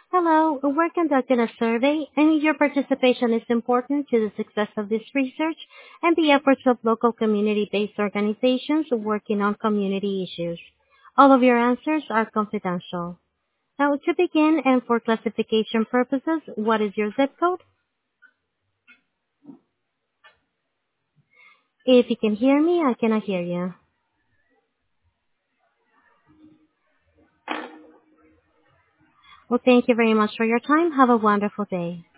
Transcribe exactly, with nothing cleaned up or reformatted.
Hello, we're conducting a survey, and your participation is important to the success of this research and the efforts of local community-based organizations working on community issues. All of your answers are confidential. Now, to begin and for classification purposes, what is your zip code? If you can hear me, I cannot hear you. Well, thank you very much for your time. Have a wonderful day.